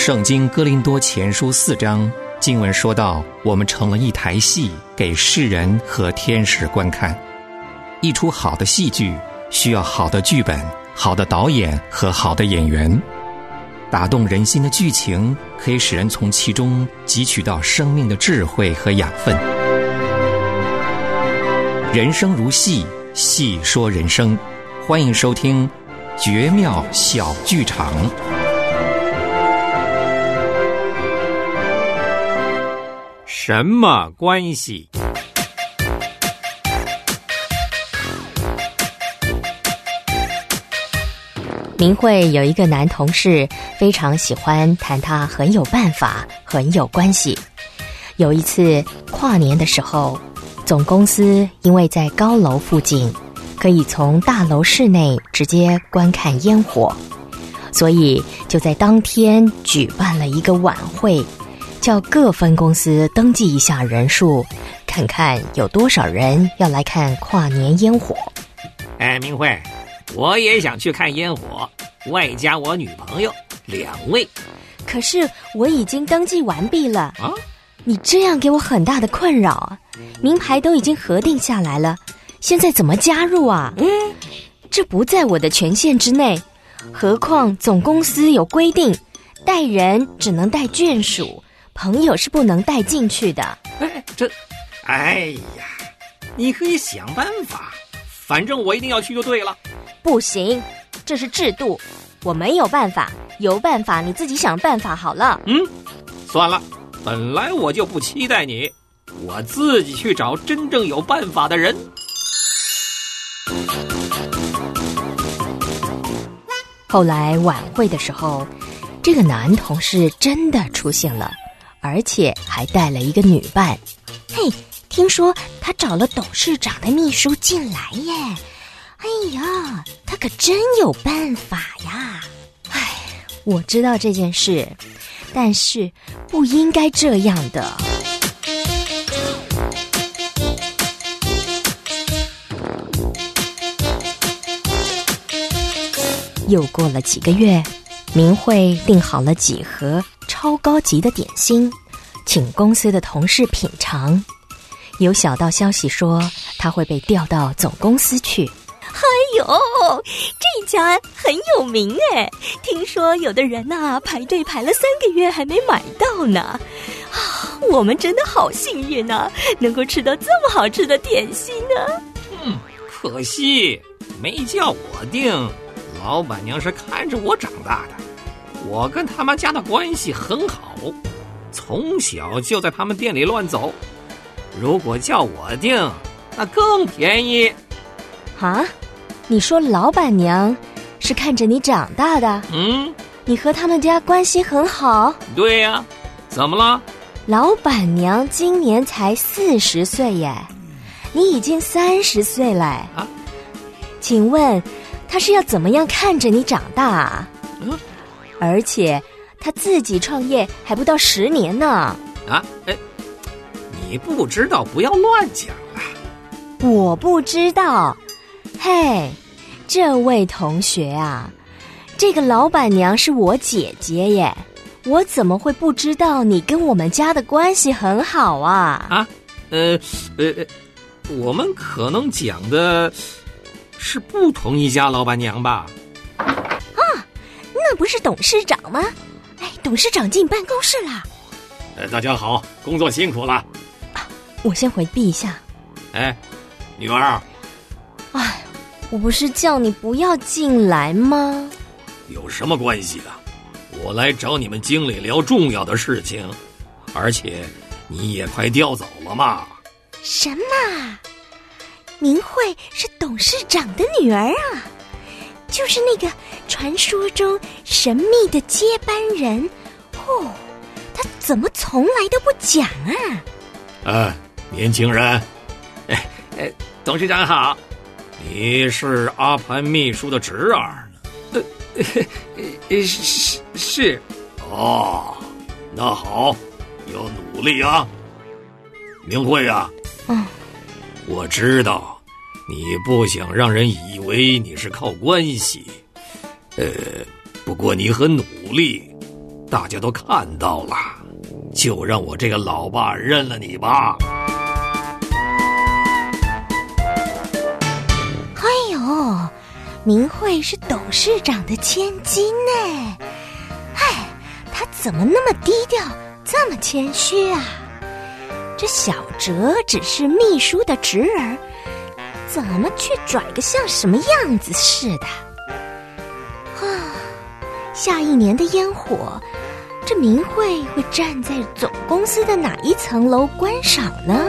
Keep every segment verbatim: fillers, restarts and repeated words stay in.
圣经哥林多前书四章经文说到，我们成了一台戏，给世人和天使观看。一出好的戏剧需要好的剧本、好的导演和好的演员。打动人心的剧情可以使人从其中汲取到生命的智慧和养分。人生如戏，戏说人生。欢迎收听绝妙小剧场。 什么关系？ 明慧有一个男同事，非常喜欢谈他很有办法，很有关系。有一次跨年的时候，总公司因为在高楼附近，可以从大楼室内直接观看烟火，所以就在当天举办了一个晚会，叫各分公司登记一下人数，看看有多少人要来看跨年烟火。 哎，明慧，我也想去看烟火，外加我女朋友两位。 可是我已经登记完毕了啊！ 你这样给我很大的困扰啊！名牌都已经核定下来了，现在怎么加入啊？嗯，这不在我的权限之内，何况总公司有规定，带人只能带眷属，朋友是不能带进去的。 哎，这，哎呀，你可以想办法，反正我一定要去就对了。 不行，这是制度，我没有办法，有办法你自己想办法好了。 嗯，算了，本来我就不期待你，我自己去找真正有办法的人。 后来晚会的时候，这个男同事真的出现了，而且还带了一个女伴。嘿，听说他找了董事长的秘书进来耶！哎呀，他可真有办法呀！哎，我知道这件事，但是不应该这样的。又过了几个月，明慧订好了几盒超高级的点心，请公司的同事品尝。有小道消息说他会被调到总公司去。哎呦，这家很有名哎，听说有的人啊排队排了三个月还没买到呢。啊，我们真的好幸运啊，能够吃到这么好吃的点心呢。 嗯，可惜没叫我订，老板娘是看着我长大的，我跟他们家的关系很好，从小就在他们店里乱走。如果叫我订，那更便宜。 啊？你说老板娘是看着你长大的？ 嗯， 你和他们家关系很好？ 对呀，怎么了？ 老板娘今年才四十岁耶，你已经三十岁了啊？请问她是要怎么样看着你长大啊？嗯，而且她自己创业还不到十年呢。 啊，哎，你不知道不要乱讲啊。 我不知道。嘿，这位同学啊，这个老板娘是我姐姐耶，我怎么会不知道你跟我们家的关系很好啊？ 啊，呃，呃，我们可能讲的是不同一家老板娘吧？ 啊，那不是董事长吗？哎，董事长进办公室啦。 呃，大家好，工作辛苦了。 啊，我先回避一下。 哎，女儿。 哎，我不是叫你不要进来吗？ 有什么关系啊？我来找你们经理聊重要的事情，而且你也快调走了嘛。 什么？明慧是董事长的女儿啊？就是那个传说中神秘的接班人哦，他怎么从来都不讲啊？ 呃，年轻人，哎哎，董事长好。你是阿潘秘书的侄儿？呃，呃，是是。哦，那好，要努力啊。明慧啊，嗯，我知道你不想让人以为你是靠关系，呃，不过你很努力， 大家都看到了，就让我这个老爸认了你吧。 哎呦，明慧是董事长的千金呢，哎，他怎么那么低调，这么谦虚啊？这小哲只是秘书的侄儿，怎么却拽个像什么样子似的？啊，下一年的烟火，这明慧会站在总公司的哪一层楼观赏呢？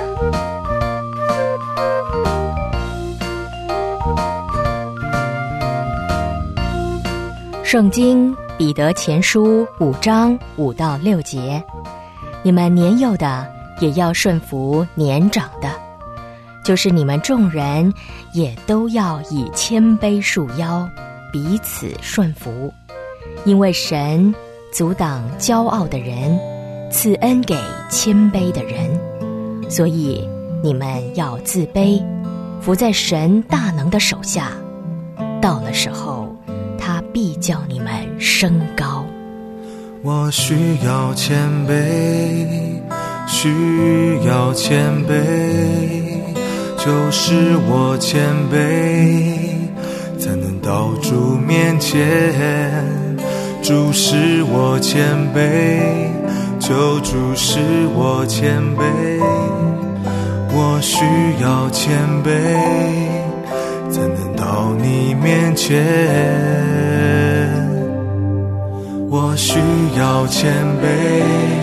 圣经彼得前书五章五到六节，你们年幼的也要顺服年长的，就是你们众人也都要以谦卑束腰，彼此顺服，因为神阻挡骄傲的人，赐恩给谦卑的人，所以你们要自卑，服在神大能的手下，到了时候他必叫你们升高。 我需要谦卑，需要谦卑，就是我谦卑，才能到主面前。主使我谦卑，求主使我谦卑，我需要谦卑，才能到你面前。我需要谦卑，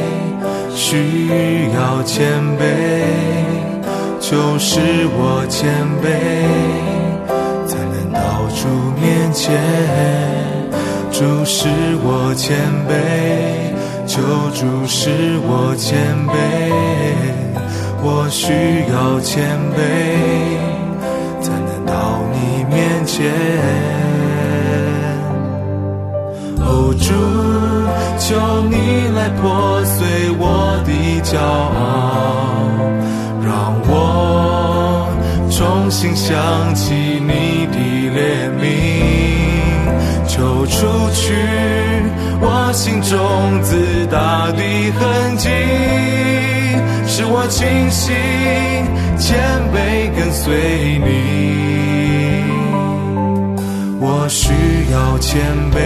需要谦卑，求使我谦卑，才能到主面前。主使我谦卑，求主使我谦卑，我需要谦卑，才能到你面前。哦，主，求你来破碎我的骄傲，让我重新想起你的怜悯，求除去我心中自大的痕迹，使我清醒谦卑跟随你。我需要谦卑，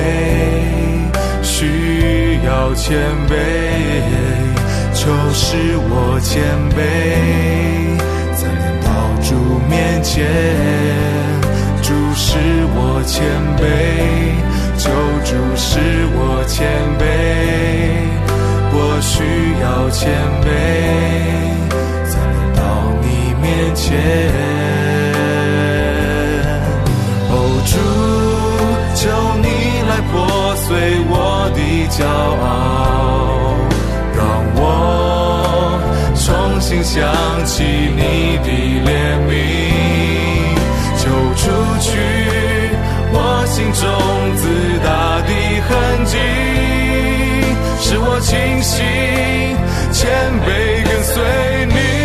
需要谦卑，求使我谦卑，才能到主面前。主使我谦卑，求主使我谦卑，我需要谦卑，才能到你面前。哦，主，求你来破碎我的骄傲，让我重新想起你的怜悯，求除去我心中自大的痕迹，使我清醒谦卑跟随你。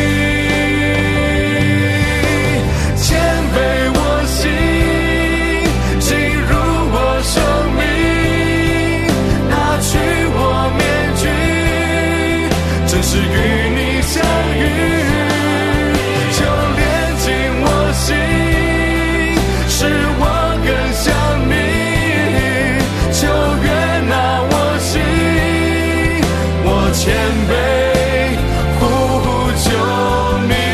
谦卑我心进入我生命，拿去我面具，正是与你相遇，就连进我心，使我更像你，就悦纳我心，我谦卑呼求你。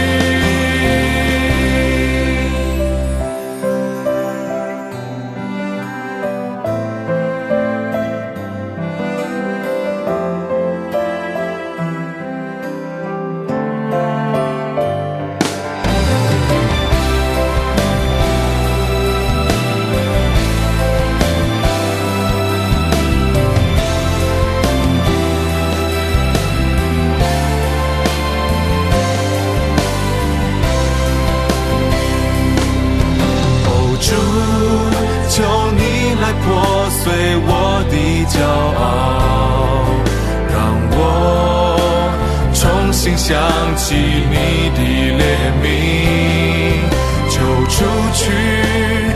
求你来破碎我的骄傲，让我重新想起你的怜悯，求除去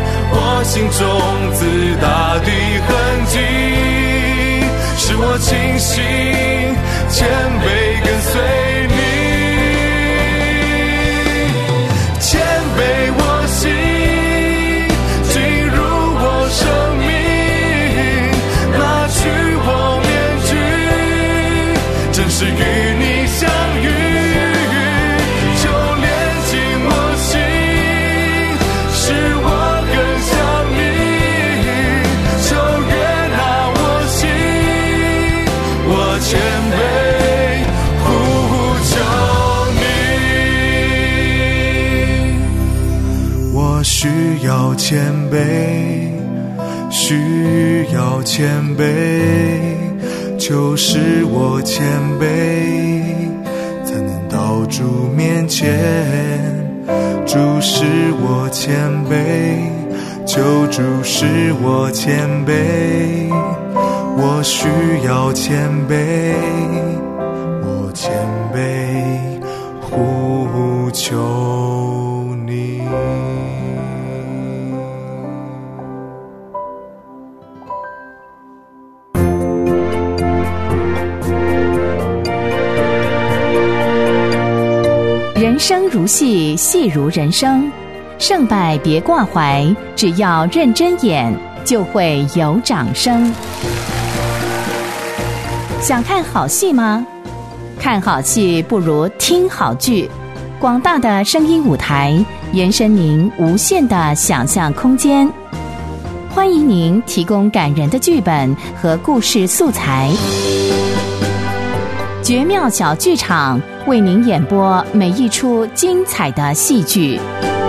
心中自大的痕迹，使我清我需要谦卑，需要谦卑，就是我谦卑，才能到主面前。主使我谦卑，求主使我谦卑，我需要谦卑，我谦卑呼求你。 人生如戏，戏如人生，胜败别挂怀，只要认真演，就会有掌声。想看好戏吗？看好戏不如听好剧。广大的声音舞台，延伸您无限的想象空间。欢迎您提供感人的剧本和故事素材。绝妙小剧场为您演播每一出精彩的戏剧。